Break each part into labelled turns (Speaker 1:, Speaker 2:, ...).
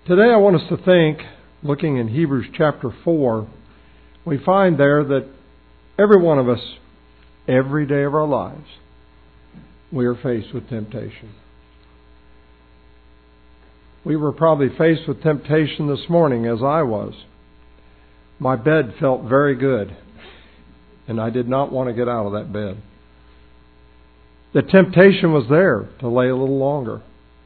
Speaker 1: Today I want us to think, looking in Hebrews chapter 4, we find there that every one of us, every day of our lives, we are faced with temptation. We were probably faced with temptation this morning, as I was. My bed felt very good, and I did not want to get out of that bed. The temptation was there to lay a little longer.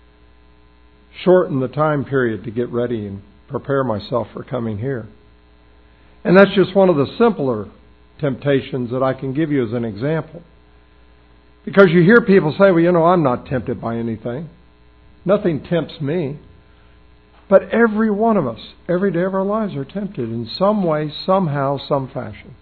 Speaker 1: Shorten the time period to get ready and prepare myself for coming here. And that's just one of the simpler temptations that I can give you as an example. Because you hear people say, well, I'm not tempted by anything. Nothing tempts me. But every one of us, every day of our lives, are tempted in some way, somehow, some fashion.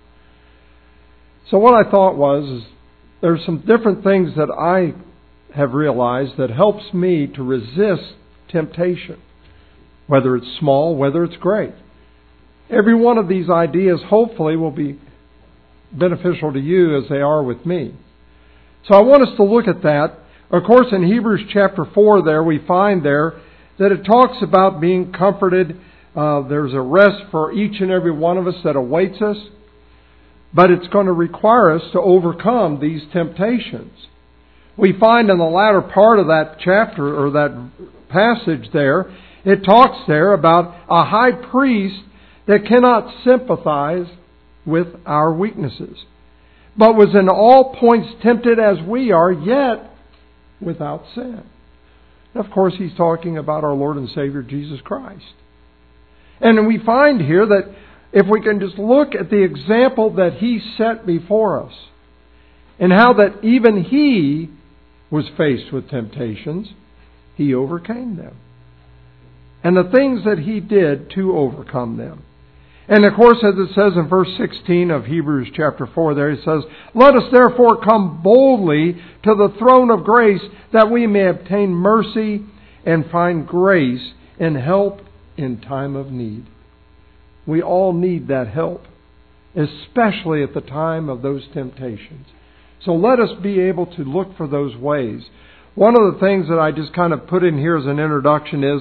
Speaker 1: So what I thought was, there's some different things that I have realized that helps me to resist temptation. Whether it's small, whether it's great. Every one of these ideas hopefully will be beneficial to you as they are with me. So I want us to look at that. Of course, in Hebrews chapter 4 there, we find there that it talks about being comforted. There's a rest for each and every one of us that awaits us. But it's going to require us to overcome these temptations. We find in the latter part of that chapter, or that passage there, it talks there about a high priest that cannot sympathize with our weaknesses, but was in all points tempted as we are, yet without sin. And of course, he's talking about our Lord and Savior Jesus Christ. And we find here that if we can just look at the example that He set before us, and how that even He was faced with temptations, He overcame them. And the things that He did to overcome them. And of course, as it says in verse 16 of Hebrews chapter 4 there, it says, "Let us therefore come boldly to the throne of grace, that we may obtain mercy and find grace and help in time of need." We all need that help, especially at the time of those temptations. So let us be able to look for those ways. One of the things that I just kind of put in here as an introduction is,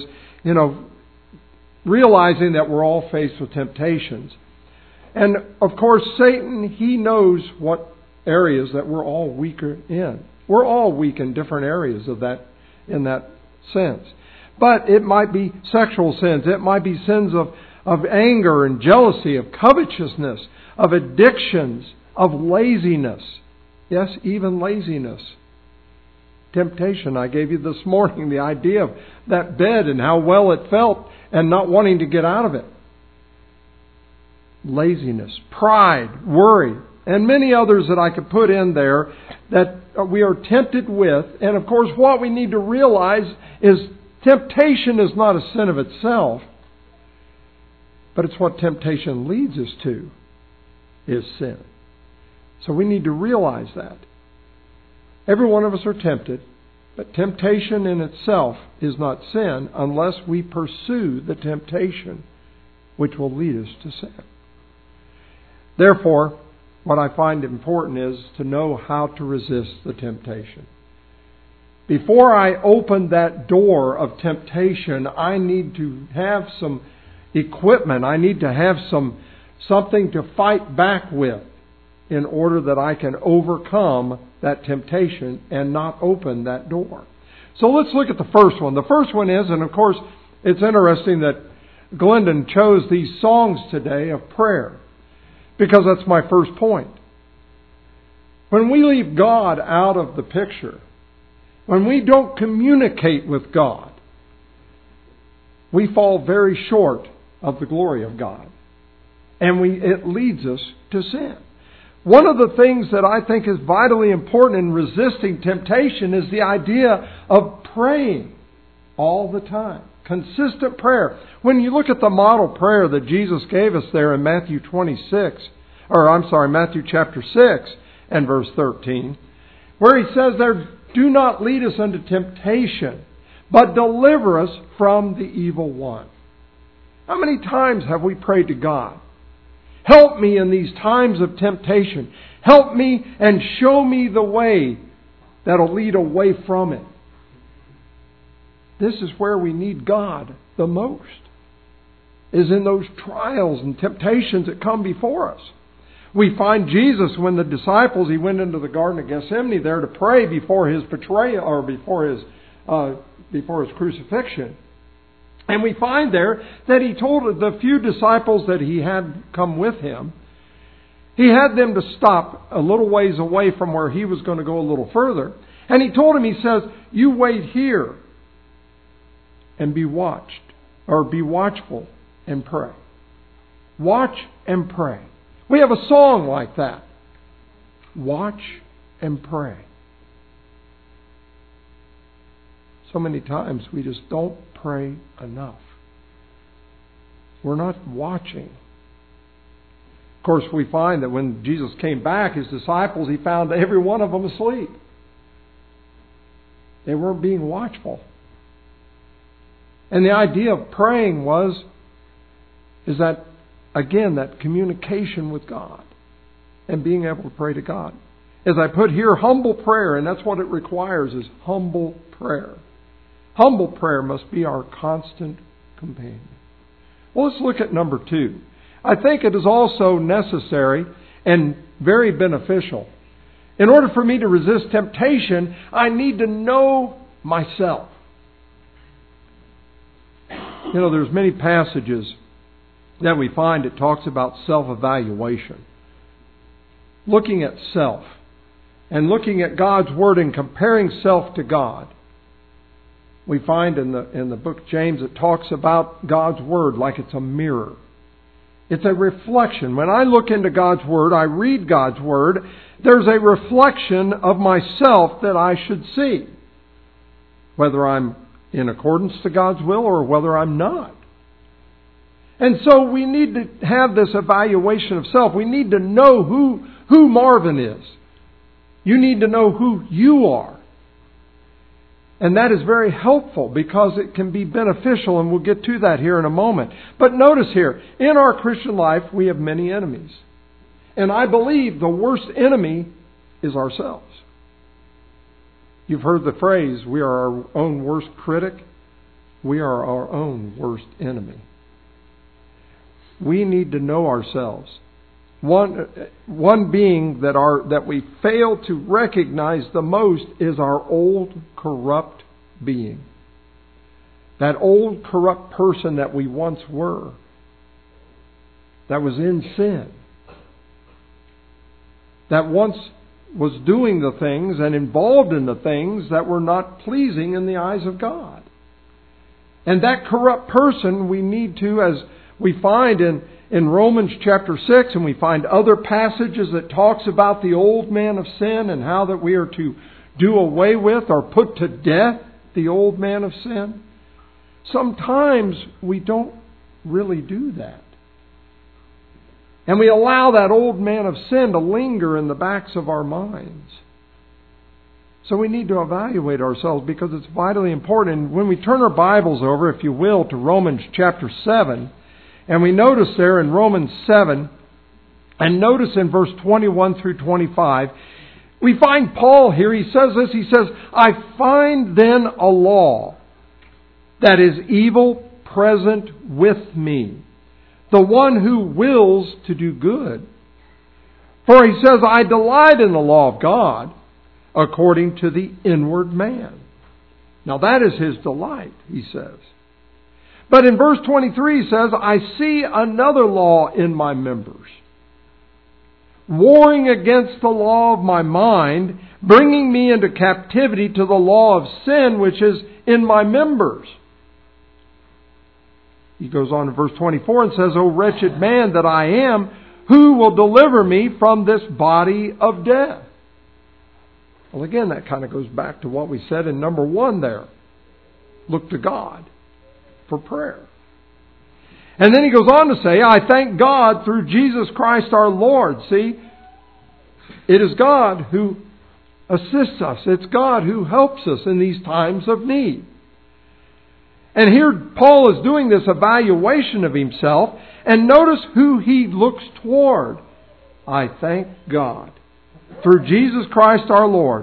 Speaker 1: realizing that we're all faced with temptations. And of course, Satan, he knows what areas that we're all weaker in. We're all weak in different areas of that, in that sense. But it might be sexual sins. It might be sins of anger and jealousy, of covetousness, of addictions, of laziness. Yes, even laziness. Temptation. I gave you this morning the idea of that bed and how well it felt and not wanting to get out of it. Laziness, pride, worry, and many others that I could put in there that we are tempted with. And of course, what we need to realize is temptation is not a sin of itself. But it's what temptation leads us to, is sin. So we need to realize that. Every one of us are tempted, but temptation in itself is not sin unless we pursue the temptation which will lead us to sin. Therefore, what I find important is to know how to resist the temptation. Before I open that door of temptation, I need to have some equipment. I need to have something to fight back with in order that I can overcome that temptation and not open that door. So let's look at the first one. The first one is, and of course, it's interesting that Glendon chose these songs today of prayer, because that's my first point. When we leave God out of the picture, when we don't communicate with God, we fall very short of the glory of God. And it leads us to sin. One of the things that I think is vitally important in resisting temptation is the idea of praying all the time. Consistent prayer. When you look at the model prayer that Jesus gave us there in Matthew chapter 6 and verse 13, where He says there, "Do not lead us into temptation, but deliver us from the evil one." How many times have we prayed to God? Help me in these times of temptation. Help me and show me the way that'll lead away from it. This is where we need God the most, is in those trials and temptations that come before us. We find Jesus when the disciples, He went into the Garden of Gethsemane there to pray before His betrayal, or before His crucifixion. And we find there that He told the few disciples that He had come with Him, He had them to stop a little ways away from where He was going to go a little further. And He told them, He says, you wait here and be watched, or be watchful and pray. Watch and pray. We have a song like that. Watch and pray. So many times we just don't pray enough. We're not watching. Of course, we find that when Jesus came back, His disciples, He found every one of them asleep. They weren't being watchful. And the idea of praying is that, again, that communication with God and being able to pray to God. As I put here, humble prayer, and that's what it requires, is humble prayer. Humble prayer must be our constant companion. Well, let's look at number 2. I think it is also necessary and very beneficial. In order for me to resist temptation, I need to know myself. You know, there's many passages that we find it talks about self-evaluation. Looking at self and looking at God's Word and comparing self to God. We find in the book James it talks about God's Word like it's a mirror. It's a reflection. When I look into God's Word, I read God's Word, there's a reflection of myself that I should see. Whether I'm in accordance to God's will or whether I'm not. And so we need to have this evaluation of self. We need to know who Marvin is. You need to know who you are. And that is very helpful because it can be beneficial, and we'll get to that here in a moment. But notice here, in our Christian life, we have many enemies. And I believe the worst enemy is ourselves. You've heard the phrase, we are our own worst critic. We are our own worst enemy. We need to know ourselves. One being that we fail to recognize the most is our old corrupt being. That old corrupt person that we once were. That was in sin. That once was doing the things and involved in the things that were not pleasing in the eyes of God. And that corrupt person we need to, as we find in Romans chapter 6, and we find other passages that talks about the old man of sin and how that we are to do away with or put to death the old man of sin. Sometimes we don't really do that. And we allow that old man of sin to linger in the backs of our minds. So we need to evaluate ourselves because it's vitally important. And when we turn our Bibles over, if you will, to Romans chapter 7, and we notice there in Romans 7, and notice in verse 21 through 25, we find Paul here, he says this, he says, I find then a law that is evil present with me, the one who wills to do good. For he says, I delight in the law of God according to the inward man. Now that is his delight, he says. But in verse 23 he says, I see another law in my members, warring against the law of my mind, bringing me into captivity to the law of sin which is in my members. He goes on to verse 24 and says, O wretched man that I am, who will deliver me from this body of death? Well, again, that kind of goes back to what we said in number 1 there. Look to God for prayer. And then he goes on to say, I thank God through Jesus Christ our Lord. See, it is God who assists us. It's God who helps us in these times of need. And here Paul is doing this evaluation of himself. And notice who he looks toward. I thank God through Jesus Christ our Lord.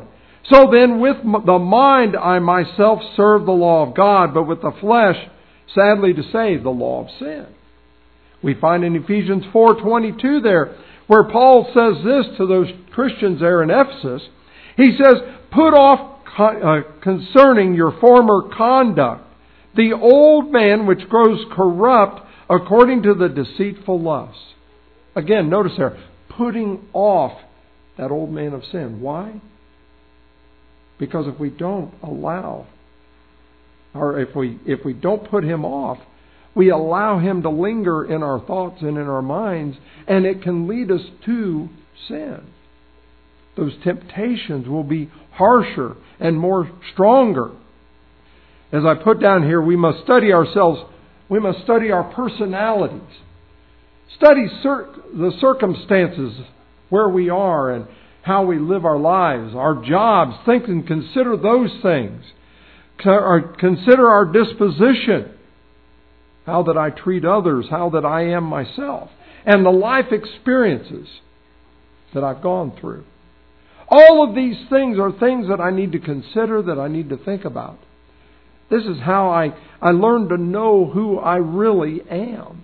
Speaker 1: So then with the mind I myself serve the law of God, but with the flesh, sadly to say, the law of sin. We find in Ephesians 4:22 there, where Paul says this to those Christians there in Ephesus. He says, put off concerning your former conduct the old man which grows corrupt according to the deceitful lusts. Again, notice there, putting off that old man of sin. Why? Because if we don't allow, or if we don't put him off, we allow him to linger in our thoughts and in our minds, and it can lead us to sin. Those temptations will be harsher and more stronger. As I put down here, we must study ourselves. We must study our personalities. Study the circumstances where we are and how we live our lives, our jobs. Think and consider those things. Consider our disposition. How that I treat others, how that I am myself. And the life experiences that I've gone through. All of these things are things that I need to consider, that I need to think about. This is how I learn to know who I really am.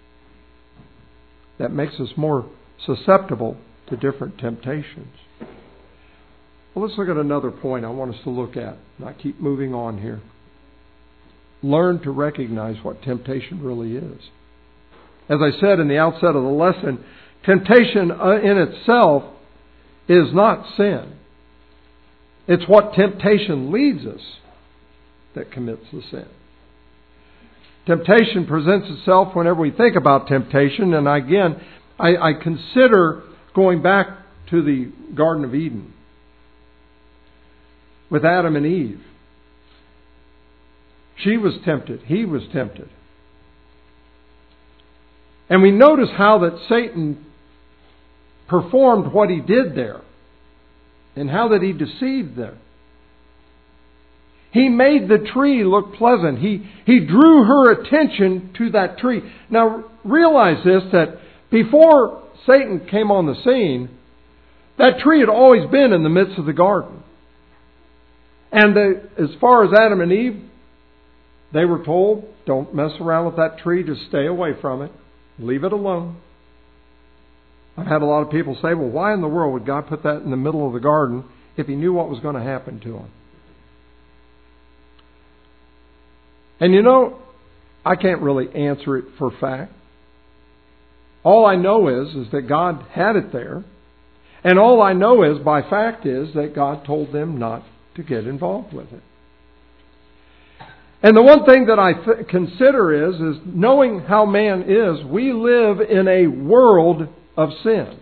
Speaker 1: That makes us more susceptible to different temptations. Well, let's look at another point I want us to look at. And I keep moving on here. Learn to recognize what temptation really is. As I said in the outset of the lesson, temptation in itself is not sin. It's what temptation leads us that commits the sin. Temptation presents itself whenever we think about temptation. And again, I consider going back to the Garden of Eden with Adam and Eve. She was tempted. He was tempted. And we notice how that Satan performed what he did there. And how that he deceived them. He made the tree look pleasant. He drew her attention to that tree. Now realize this, that before Satan came on the scene, that tree had always been in the midst of the garden. And as far as Adam and Eve, they were told, don't mess around with that tree, just stay away from it. Leave it alone. I've had a lot of people say, well, why in the world would God put that in the middle of the garden if he knew what was going to happen to him? And you know, I can't really answer it for fact. All I know is that God had it there. And all I know is, by fact, is that God told them not to get involved with it. And the one thing that I consider is knowing how man is, we live in a world of sin.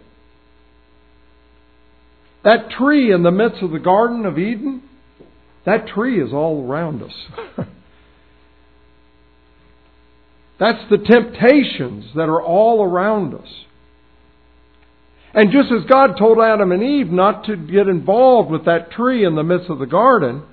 Speaker 1: That tree in the midst of the Garden of Eden, that tree is all around us. That's the temptations that are all around us. And just as God told Adam and Eve not to get involved with that tree in the midst of the garden,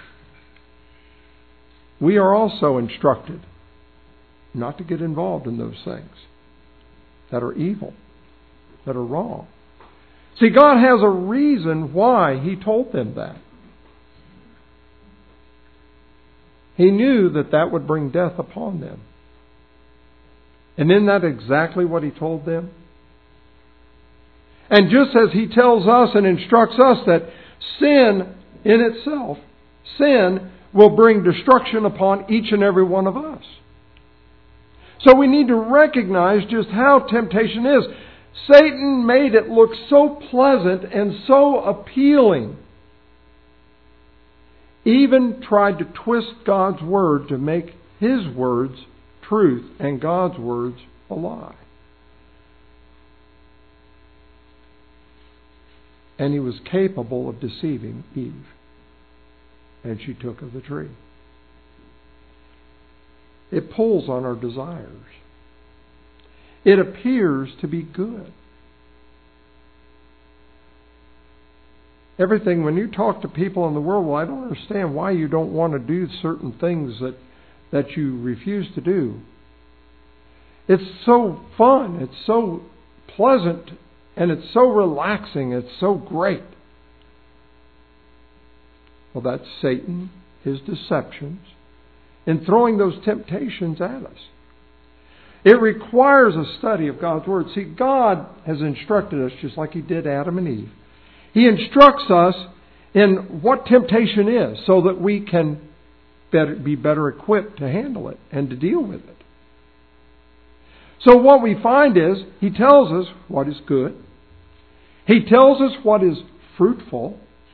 Speaker 1: we are also instructed not to get involved in those things that are evil, that are wrong. See, God has a reason why He told them that. He knew that that would bring death upon them. And isn't that exactly what He told them? And just as He tells us and instructs us that sin in itself, sin will bring destruction upon each and every one of us. So we need to recognize just how temptation is. Satan made it look so pleasant and so appealing. Even tried to twist God's Word to make His words truth and God's words a lie. And he was capable of deceiving Eve. And she took of the tree. It pulls on our desires. It appears to be good. Everything, when you talk to people in the world, well, I don't understand why you don't want to do certain things that you refuse to do. It's so fun. It's so pleasant. And it's so relaxing. It's so great. Well, that's Satan, his deceptions, in throwing those temptations at us. It requires a study of God's Word. See, God has instructed us just like He did Adam and Eve. He instructs us in what temptation is so that we can be better equipped to handle it and to deal with it. So what we find is He tells us what is good. He tells us what is fruitful.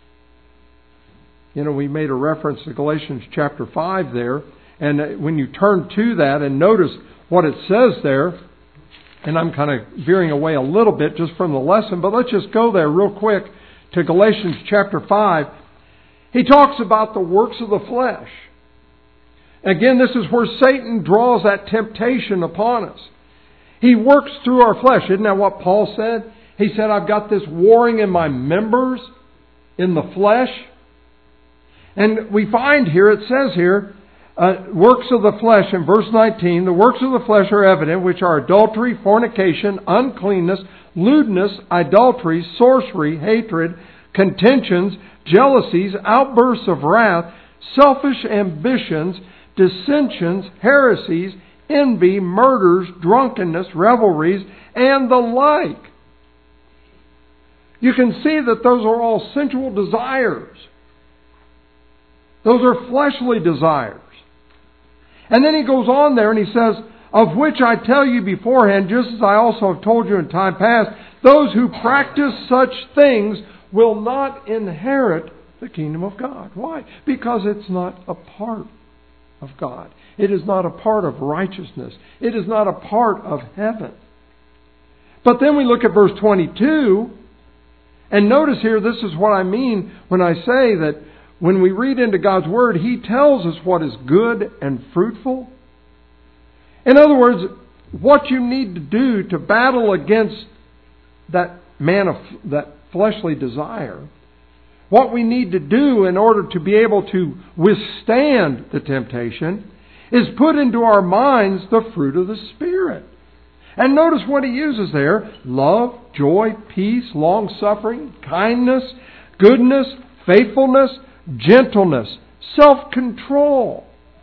Speaker 1: We made a reference to Galatians chapter 5 there. And when you turn to that and notice what it says there, and I'm kind of veering away a little bit just from the lesson, but let's just go there real quick to Galatians chapter 5. He talks about the works of the flesh. Again, this is where Satan draws that temptation upon us. He works through our flesh. Isn't that what Paul said? He said, I've got this warring in my members, in the flesh. And we find here, it says here, works of the flesh in verse 19, the works of the flesh are evident, which are adultery, fornication, uncleanness, lewdness, idolatry, sorcery, hatred, contentions, jealousies, outbursts of wrath, selfish ambitions, dissensions, heresies, envy, murders, drunkenness, revelries, and the like. You can see that those are all sensual desires. Those are fleshly desires. And then he goes on there and he says, of which I tell you beforehand, just as I also have told you in time past, those who practice such things will not inherit the kingdom of God. Why? Because it's not a part of God. It is not a part of righteousness. It is not a part of heaven. But then we look at verse 22, and notice here, this is what I mean when I say that when we read into God's Word, He tells us what is good and fruitful. In other words, what you need to do to battle against that fleshly desire, what we need to do in order to be able to withstand the temptation, is put into our minds the fruit of the Spirit. And notice what he uses there: love, joy, peace, long-suffering, kindness, goodness, faithfulness, gentleness, self-control.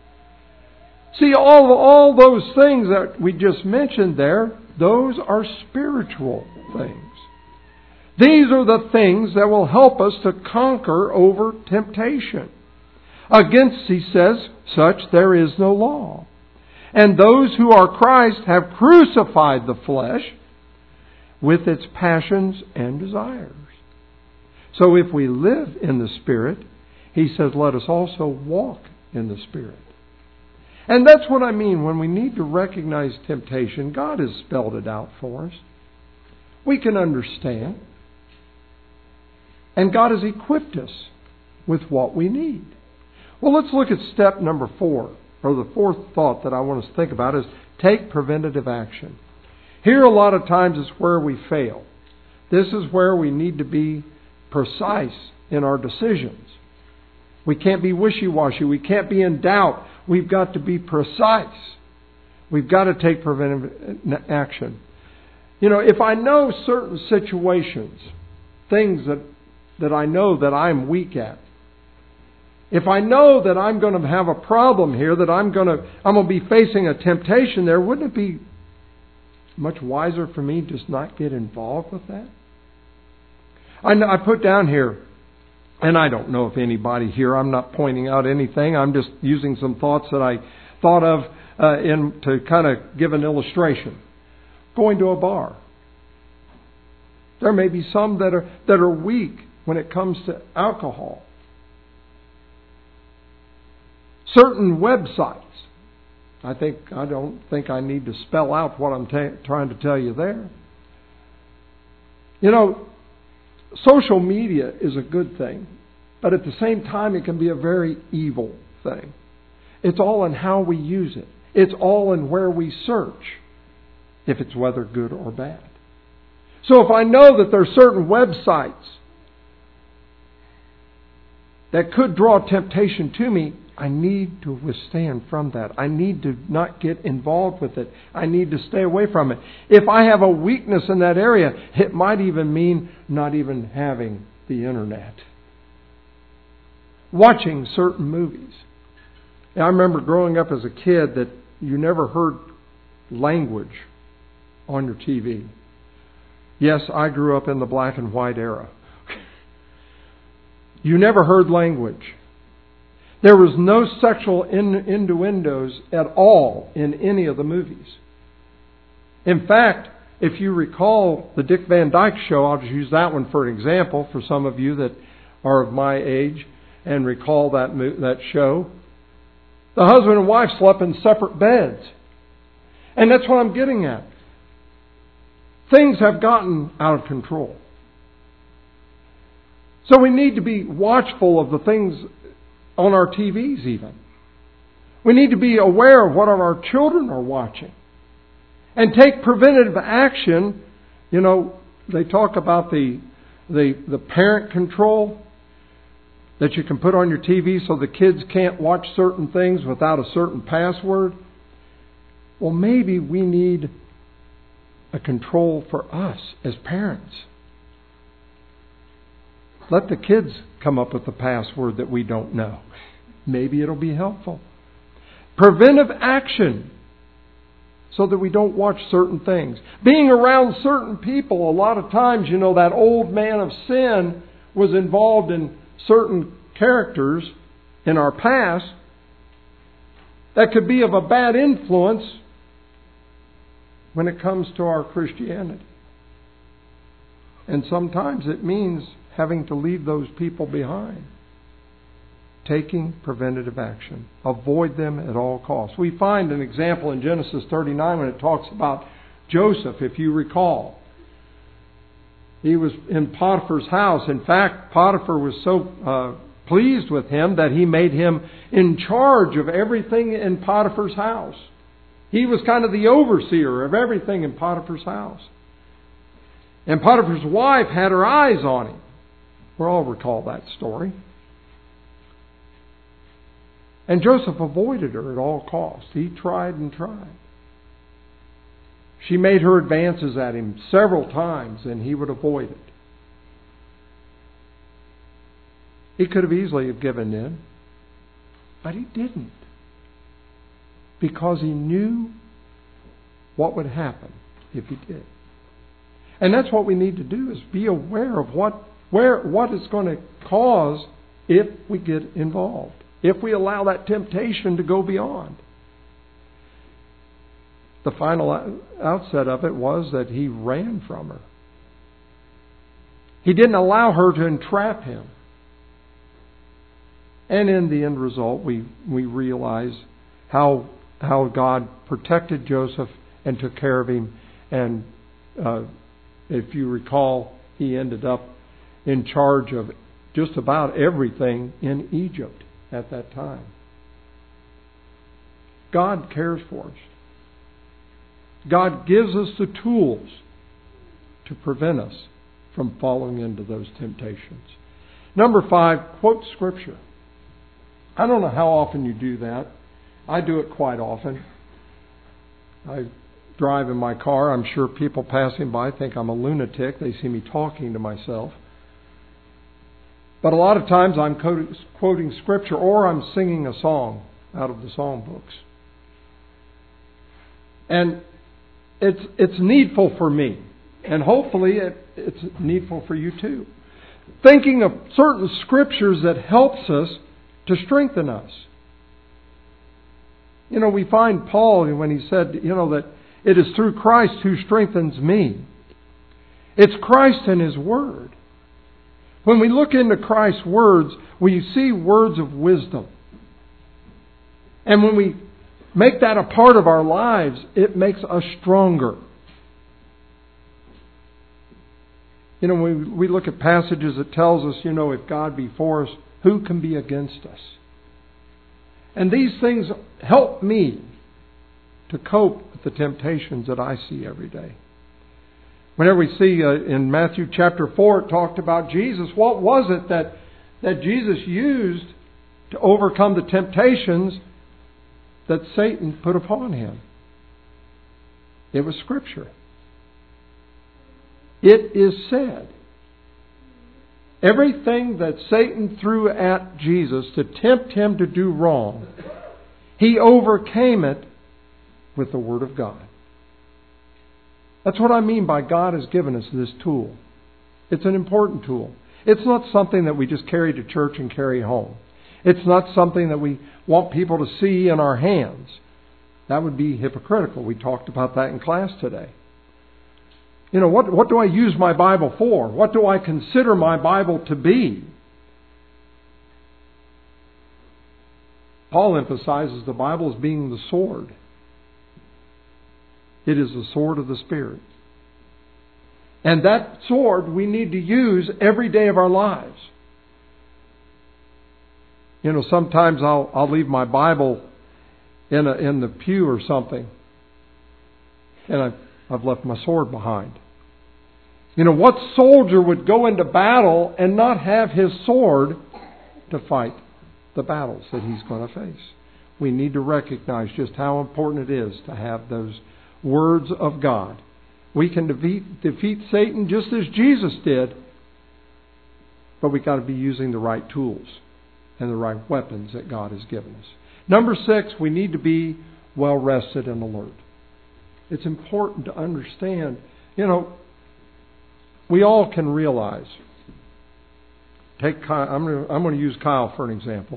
Speaker 1: See, all those things that we just mentioned there, those are spiritual things. These are the things that will help us to conquer over temptation. Against, he says, such there is no law. And those who are Christ have crucified the flesh with its passions and desires. So if we live in the Spirit, he says, let us also walk in the Spirit. And that's what I mean when we need to recognize temptation. God has spelled it out for us. We can understand. And God has equipped us with what we need. Well, let's look at step number 4, or the fourth thought that I want us to think about is take preventative action. Here a lot of times is where we fail. This is where we need to be precise in our decisions. We can't be wishy-washy. We can't be in doubt. We've got to be precise. We've got to take preventative action. If I know certain situations, things that I know that I'm weak at, if I know that I'm going to have a problem here, that I'm going to be facing a temptation there, wouldn't it be much wiser for me just not get involved with that? I put down here, and I don't know if anybody here, I'm not pointing out anything, I'm just using some thoughts that I thought of to kind of give an illustration. Going to a bar. There may be some that are weak when it comes to alcohol. Certain websites. I don't think I need to spell out what I'm trying to tell you there. Social media is a good thing, but at the same time it can be a very evil thing. It's all in how we use it. It's all in where we search, if it's whether good or bad. So if I know that there are certain websites that could draw temptation to me, I need to withstand from that. I need to not get involved with it. I need to stay away from it. If I have a weakness in that area, it might even mean not even having the internet. watching certain movies. I remember growing up as a kid that you never heard language on your TV. Yes, I grew up in the black and white era. You never heard language. There was no sexual innuendos at all in any of the movies. In fact, if you recall the Dick Van Dyke Show, I'll just use that one for an example for some of you that are of my age and recall that show. The husband and wife slept in separate beds. And that's what I'm getting at. Things have gotten out of control. So we need to be watchful of the things on our TVs even. We need to be aware of what our children are watching. And take preventative action. You know, they talk about the parent control that you can put on your TV so the kids can't watch certain things without a certain password. Well, maybe we need a control for us as parents. Let the kids come up with the password that we don't know. Maybe it'll be helpful. Preventive action so that we don't watch certain things. Being around certain people, a lot of times, you know, that old man of sin was involved in certain characters in our past that could be of a bad influence when it comes to our Christianity. And sometimes it means having to leave those people behind. Taking preventative action. Avoid them at all costs. We find an example in Genesis 39 when it talks about Joseph, if you recall. He was in Potiphar's house. In fact, Potiphar was so pleased with him that he made him in charge of everything in Potiphar's house. He was kind of the overseer of everything in Potiphar's house. And Potiphar's wife had her eyes on him. We all recall that story. And Joseph avoided her at all costs. He tried and tried. She made her advances at him several times and he would avoid it. He could have easily have given in, but he didn't. Because he knew what would happen if he did. And that's what we need to do, is be aware of what it's going to cause if we get involved. If we allow that temptation to go beyond. The final outset of it was that he ran from her. He didn't allow her to entrap him. And in the end result, we realize how God protected Joseph and took care of him. And if you recall, he ended up in charge of just about everything in Egypt at that time. God cares for us. God gives us the tools to prevent us from falling into those temptations. Number 5, quote Scripture. I don't know how often you do that. I do it quite often. I drive in my car. I'm sure people passing by think I'm a lunatic. They see me talking to myself. But a lot of times I'm quoting Scripture or I'm singing a song out of the songbooks. And it's needful for me. And hopefully it's needful for you too. Thinking of certain Scriptures that helps us to strengthen us. You know, we find Paul when he said, that it is through Christ who strengthens me. It's Christ and His Word. When we look into Christ's words, we see words of wisdom. And when we make that a part of our lives, it makes us stronger. When we look at passages that tells us, if God be for us, who can be against us? And these things help me to cope with the temptations that I see every day. Whenever we see in Matthew chapter 4, it talked about Jesus. What was it that Jesus used to overcome the temptations that Satan put upon Him? It was Scripture. It is said. Everything that Satan threw at Jesus to tempt Him to do wrong, He overcame it with the Word of God. That's what I mean by God has given us this tool. It's an important tool. It's not something that we just carry to church and carry home. It's not something that we want people to see in our hands. That would be hypocritical. We talked about that in class today. You know, what do I use my Bible for? What do I consider my Bible to be? Paul emphasizes the Bible as being the sword. It is the sword of the Spirit. And that sword we need to use every day of our lives. You know, sometimes I'll leave my Bible in the pew or something, and I've left my sword behind. You know, what soldier would go into battle and not have his sword to fight the battles that he's going to face? We need to recognize just how important it is to have those words of God. We can defeat Satan just as Jesus did, but we've got to be using the right tools and the right weapons that God has given us. Number 6, we need to be well rested and alert. It's important to understand, you know, we all can realize. I'm going to use Kyle for an example.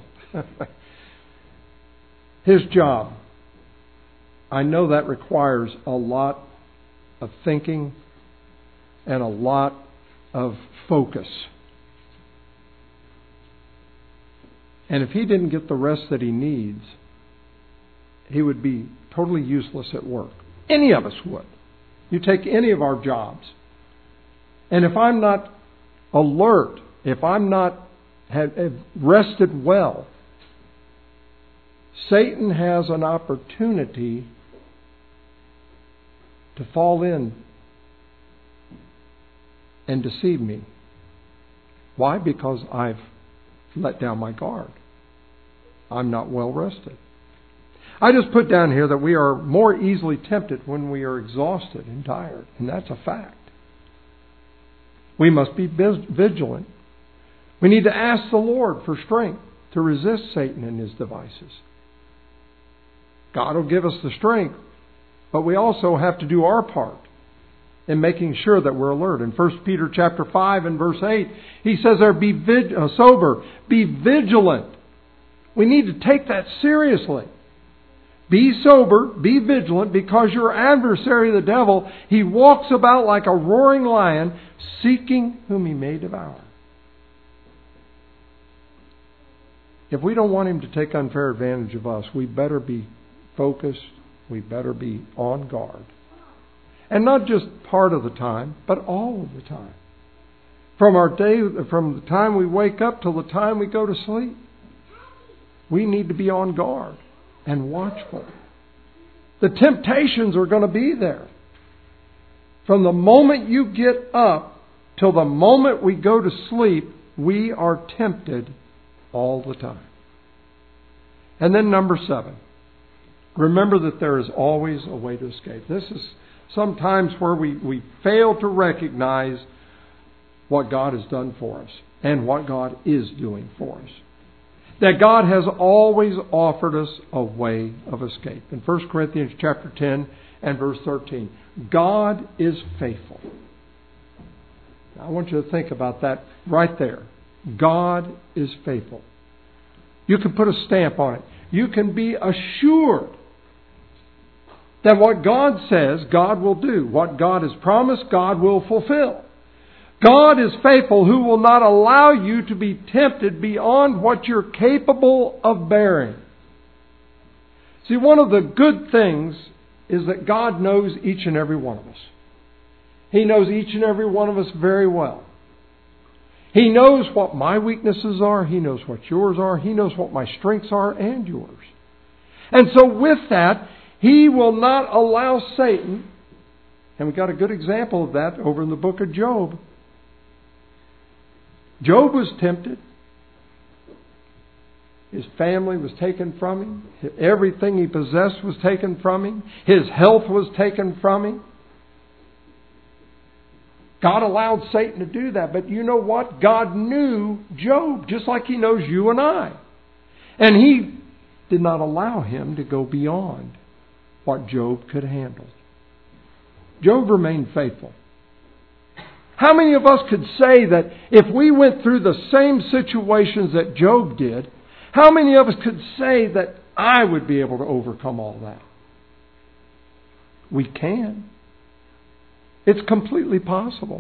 Speaker 1: His job. I know that requires a lot of thinking and a lot of focus. And if he didn't get the rest that he needs, he would be totally useless at work. Any of us would. You take any of our jobs. And if I'm not alert, if I'm not have rested well, Satan has an opportunity to fall in and deceive me. Why? Because I've let down my guard. I'm not well rested. I just put down here that we are more easily tempted when we are exhausted and tired, and that's a fact. We must be vigilant. We need to ask the Lord for strength to resist Satan and his devices. God will give us the strength, but we also have to do our part in making sure that we're alert. In 1 Peter chapter 5 and verse 8, he says there, be sober, be vigilant. We need to take that seriously. Be sober, be vigilant, because your adversary, the devil, he walks about like a roaring lion, seeking whom he may devour. If we don't want him to take unfair advantage of us, we better be focused, we better be on guard. And not just part of the time, but all of the time. From the time we wake up till the time we go to sleep, we need to be on guard and watchful. The temptations are going to be there. From the moment you get up till the moment we go to sleep, we are tempted all the time. And then number 7, remember that there is always a way to escape. This is sometimes where we fail to recognize what God has done for us and what God is doing for us. That God has always offered us a way of escape. In 1 Corinthians chapter 10 and verse 13, God is faithful. Now, I want you to think about that right there. God is faithful. You can put a stamp on it. You can be assured that what God says, God will do. What God has promised, God will fulfill. God is faithful, who will not allow you to be tempted beyond what you're capable of bearing. See, one of the good things is that God knows each and every one of us. He knows each and every one of us very well. He knows what my weaknesses are. He knows what yours are. He knows what my strengths are and yours. And so with that, He will not allow Satan, and we got a good example of that over in the book of Job. Job was tempted. His family was taken from him. Everything he possessed was taken from him. His health was taken from him. God allowed Satan to do that. But you know what? God knew Job just like He knows you and I. And He did not allow him to go beyond what Job could handle. Job remained faithful. How many of us could say that if we went through the same situations that Job did, how many of us could say that I would be able to overcome all that? We can. It's completely possible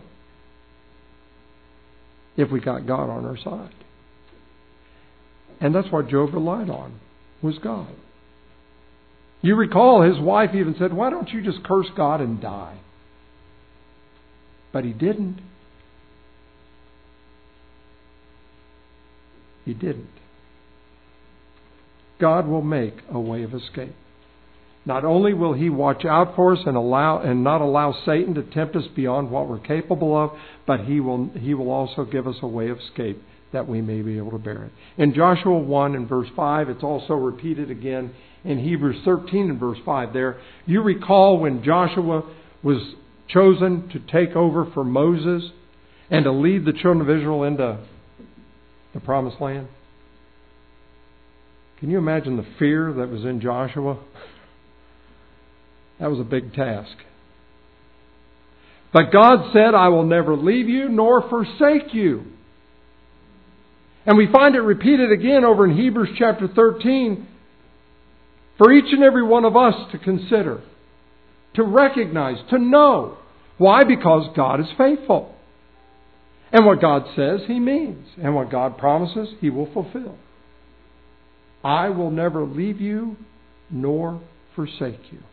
Speaker 1: if we got God on our side. And that's what Job relied on, was God. You recall his wife even said, "Why don't you just curse God and die?" But he didn't. He didn't. God will make a way of escape. Not only will He watch out for us and not allow Satan to tempt us beyond what we're capable of, but He will also give us a way of escape that we may be able to bear it. In Joshua 1 and verse 5, it's also repeated again in Hebrews 13 and verse 5 there. You recall when Joshua was chosen to take over for Moses and to lead the children of Israel into the Promised Land? Can you imagine the fear that was in Joshua? That was a big task. But God said, "I will never leave you nor forsake you." And we find it repeated again over in Hebrews chapter 13 for each and every one of us to consider, to recognize, to know. Why? Because God is faithful. And what God says, He means. And what God promises, He will fulfill. I will never leave you nor forsake you.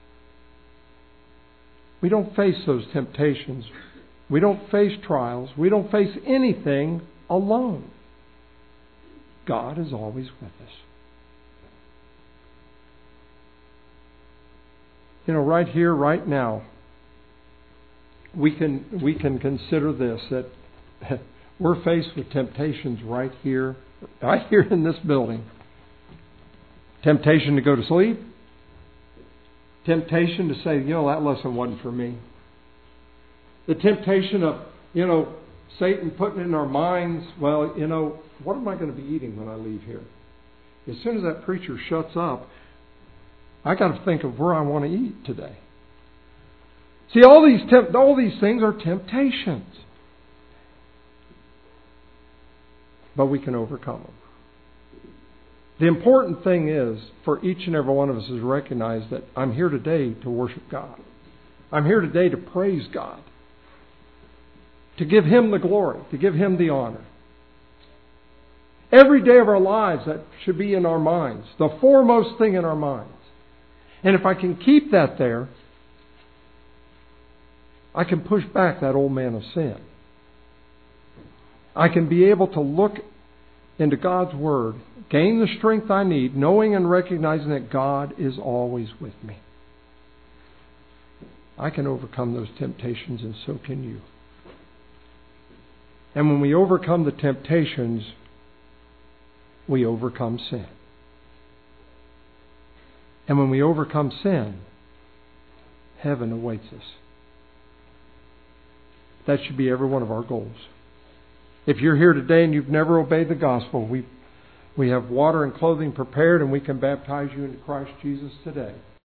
Speaker 1: We don't face those temptations. We don't face trials. We don't face anything alone. God is always with us. You know, right here, right now, we can consider this, that we're faced with temptations right here in this building. Temptation to go to sleep. Temptation to say, that lesson wasn't for me. The temptation of, Satan putting in our minds, what am I going to be eating when I leave here? As soon as that preacher shuts up, I got to think of where I want to eat today. See, all these things are temptations. But we can overcome them. The important thing is, for each and every one of us, is to recognize that I'm here today to worship God. I'm here today to praise God. To give Him the glory. To give Him the honor. Every day of our lives, that should be in our minds. The foremost thing in our minds. And if I can keep that there, I can push back that old man of sin. I can be able to look into God's Word, gain the strength I need, knowing and recognizing that God is always with me. I can overcome those temptations, and so can you. And when we overcome the temptations, we overcome sin. And when we overcome sin, heaven awaits us. That should be every one of our goals. If you're here today and you've never obeyed the gospel, we have water and clothing prepared, and we can baptize you into Christ Jesus today.